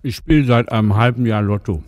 Ich spiele seit einem halben Jahr Lotto.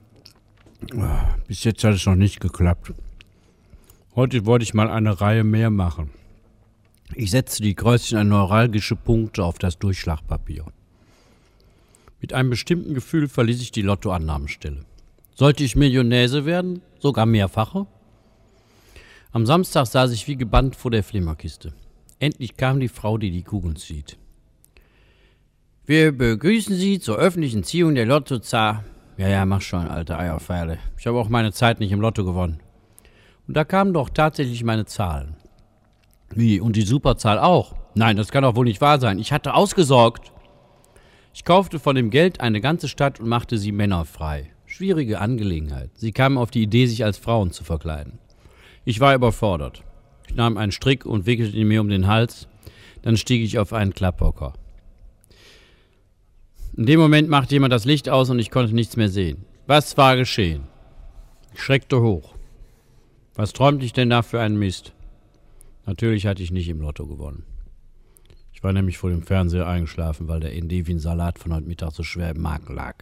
Bis jetzt hat es noch nicht geklappt. Heute wollte ich mal eine Reihe mehr machen. Ich setze die Kreuzchen an neuralgische Punkte auf das Durchschlagpapier. Mit einem bestimmten Gefühl verließ ich die Lottoannahmestelle. Sollte ich Millionäse werden, sogar mehrfache? Am Samstag saß ich wie gebannt vor der Flimmerkiste. Endlich kam die Frau, die die Kugeln zieht. Wir begrüßen Sie zur öffentlichen Ziehung der Lottozahl. Ja, mach schon, alte Eierpfeile. Ich habe auch meine Zeit nicht im Lotto gewonnen. Und da kamen doch tatsächlich meine Zahlen. Wie, und die Superzahl auch? Nein, das kann doch wohl nicht wahr sein. Ich hatte ausgesorgt. Ich kaufte von dem Geld eine ganze Stadt und machte sie männerfrei. Schwierige Angelegenheit. Sie kamen auf die Idee, sich als Frauen zu verkleiden. Ich war überfordert. Ich nahm einen Strick und wickelte ihn mir um den Hals. Dann stieg ich auf einen Klapphocker. In dem Moment machte jemand das Licht aus und ich konnte nichts mehr sehen. Was war geschehen? Ich schreckte hoch. Was träumte ich denn da für einen Mist? Natürlich hatte ich nicht im Lotto gewonnen. Ich war nämlich vor dem Fernseher eingeschlafen, weil der Endevin-Salat von heute Mittag so schwer im Magen lag.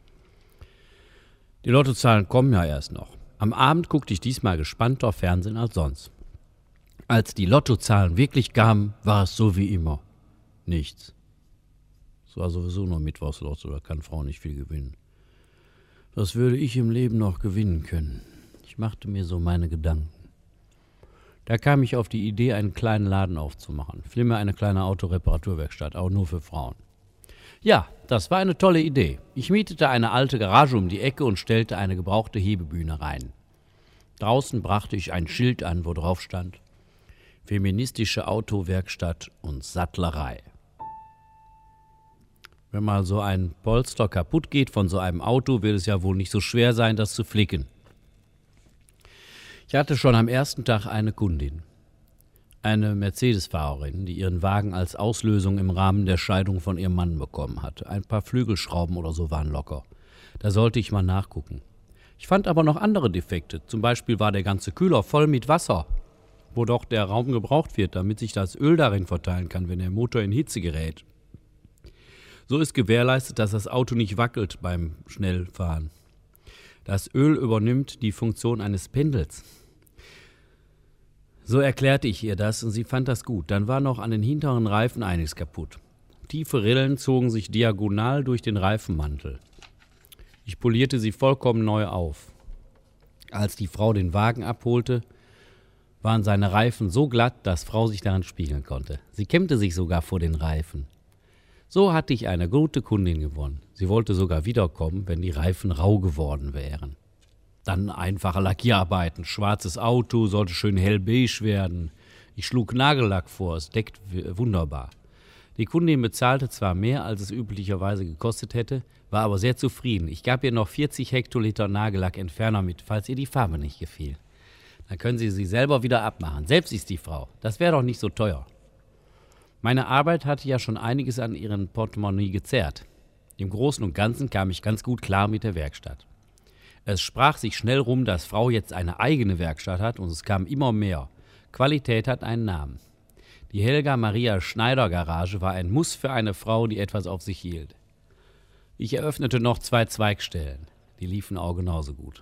Die Lottozahlen kommen ja erst noch. Am Abend guckte ich diesmal gespannter Fernsehen als sonst. Als die Lottozahlen wirklich kamen, war es so wie immer. Nichts. Es war sowieso nur Mittwochslotto, da kann Frau nicht viel gewinnen. Was würde ich im Leben noch gewinnen können? Ich machte mir so meine Gedanken. Da kam ich auf die Idee, einen kleinen Laden aufzumachen. Vielmehr eine kleine Autoreparaturwerkstatt, auch nur für Frauen. Ja, das war eine tolle Idee. Ich mietete eine alte Garage um die Ecke und stellte eine gebrauchte Hebebühne rein. Draußen brachte ich ein Schild an, wo drauf stand: Feministische Autowerkstatt und Sattlerei. Wenn mal so ein Polster kaputt geht von so einem Auto, wird es ja wohl nicht so schwer sein, das zu flicken. Ich hatte schon am ersten Tag eine Kundin. Eine Mercedes-Fahrerin, die ihren Wagen als Auslösung im Rahmen der Scheidung von ihrem Mann bekommen hatte. Ein paar Flügelschrauben oder so waren locker. Da sollte ich mal nachgucken. Ich fand aber noch andere Defekte. Zum Beispiel war der ganze Kühler voll mit Wasser, wo doch der Raum gebraucht wird, damit sich das Öl darin verteilen kann, wenn der Motor in Hitze gerät. So ist gewährleistet, dass das Auto nicht wackelt beim Schnellfahren. Das Öl übernimmt die Funktion eines Pendels. So erklärte ich ihr das und sie fand das gut. Dann war noch an den hinteren Reifen einiges kaputt. Tiefe Rillen zogen sich diagonal durch den Reifenmantel. Ich polierte sie vollkommen neu auf. Als die Frau den Wagen abholte, waren seine Reifen so glatt, dass Frau sich daran spiegeln konnte. Sie kämmte sich sogar vor den Reifen. So hatte ich eine gute Kundin gewonnen. Sie wollte sogar wiederkommen, wenn die Reifen rau geworden wären. Dann einfache Lackierarbeiten. Schwarzes Auto sollte schön hellbeige werden. Ich schlug Nagellack vor, es deckt wunderbar. Die Kundin bezahlte zwar mehr, als es üblicherweise gekostet hätte, war aber sehr zufrieden. Ich gab ihr noch 40 Hektoliter Nagellackentferner mit, falls ihr die Farbe nicht gefiel. Dann können Sie sie selber wieder abmachen. Selbst ist die Frau. Das wäre doch nicht so teuer. Meine Arbeit hatte ja schon einiges an ihren Portemonnaie gezerrt. Im Großen und Ganzen kam ich ganz gut klar mit der Werkstatt. Es sprach sich schnell rum, dass Frau jetzt eine eigene Werkstatt hat und es kam immer mehr. Qualität hat einen Namen. Die Helga Maria Schneider Garage war ein Muss für eine Frau, die etwas auf sich hielt. Ich eröffnete noch 2 Zweigstellen. Die liefen auch genauso gut.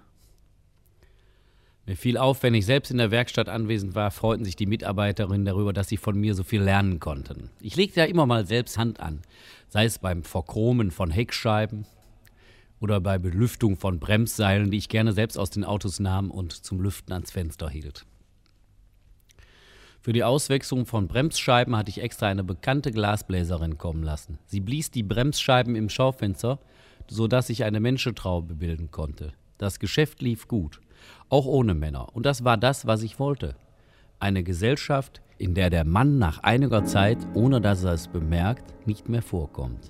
Mir fiel auf, wenn ich selbst in der Werkstatt anwesend war, freuten sich die Mitarbeiterinnen darüber, dass sie von mir so viel lernen konnten. Ich legte ja immer mal selbst Hand an, sei es beim Verchromen von Heckscheiben oder bei Belüftung von Bremsseilen, die ich gerne selbst aus den Autos nahm und zum Lüften ans Fenster hielt. Für die Auswechslung von Bremsscheiben hatte ich extra eine bekannte Glasbläserin kommen lassen. Sie blies die Bremsscheiben im Schaufenster, sodass ich eine Menschentraube bilden konnte. Das Geschäft lief gut. Auch ohne Männer. Und das war das, was ich wollte. Eine Gesellschaft, in der der Mann nach einiger Zeit, ohne dass er es bemerkt, nicht mehr vorkommt.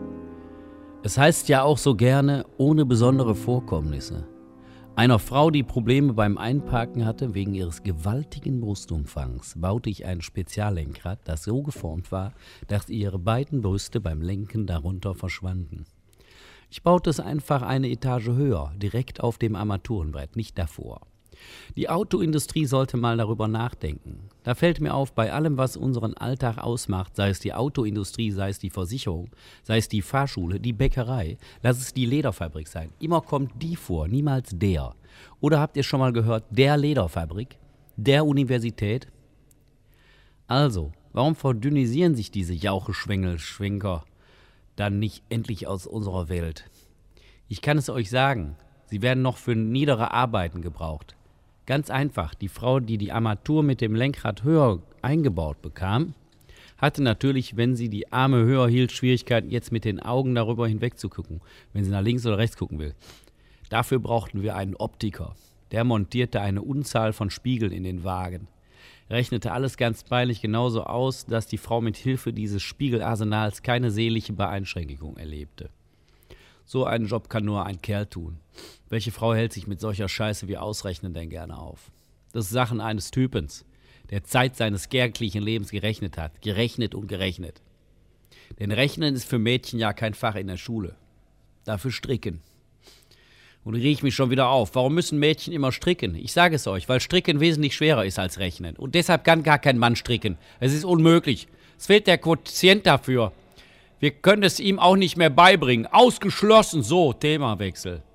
Es heißt ja auch so gerne, ohne besondere Vorkommnisse. Einer Frau, die Probleme beim Einparken hatte, wegen ihres gewaltigen Brustumfangs, baute ich ein Speziallenkrad, das so geformt war, dass ihre beiden Brüste beim Lenken darunter verschwanden. Ich baute es einfach eine Etage höher, direkt auf dem Armaturenbrett, nicht davor. Die Autoindustrie sollte mal darüber nachdenken. Da fällt mir auf, bei allem, was unseren Alltag ausmacht, sei es die Autoindustrie, sei es die Versicherung, sei es die Fahrschule, die Bäckerei, lass es die Lederfabrik sein. Immer kommt die vor, niemals der. Oder habt ihr schon mal gehört, der Lederfabrik, der Universität? Also, warum verdünnisieren sich diese Jaucheschwengel-Schwenker dann nicht endlich aus unserer Welt? Ich kann es euch sagen, sie werden noch für niedere Arbeiten gebraucht. Ganz einfach, die Frau, die die Armatur mit dem Lenkrad höher eingebaut bekam, hatte natürlich, wenn sie die Arme höher hielt, Schwierigkeiten, jetzt mit den Augen darüber hinweg zu gucken, wenn sie nach links oder rechts gucken will. Dafür brauchten wir einen Optiker. Der montierte eine Unzahl von Spiegeln in den Wagen. Rechnete alles ganz peinlich genauso aus, dass die Frau mit Hilfe dieses Spiegelarsenals keine seelische Beeinschränkung erlebte. So einen Job kann nur ein Kerl tun. Welche Frau hält sich mit solcher Scheiße wie Ausrechnen denn gerne auf? Das ist Sachen eines Typens, der Zeit seines kärglichen Lebens gerechnet hat. Gerechnet und gerechnet. Denn Rechnen ist für Mädchen ja kein Fach in der Schule. Dafür stricken. Und reg ich mich schon wieder auf. Warum müssen Mädchen immer stricken? Ich sage es euch, weil Stricken wesentlich schwerer ist als Rechnen. Und deshalb kann gar kein Mann stricken. Es ist unmöglich. Es fehlt der Quotient dafür. Wir können es ihm auch nicht mehr beibringen. Ausgeschlossen. So, Themawechsel.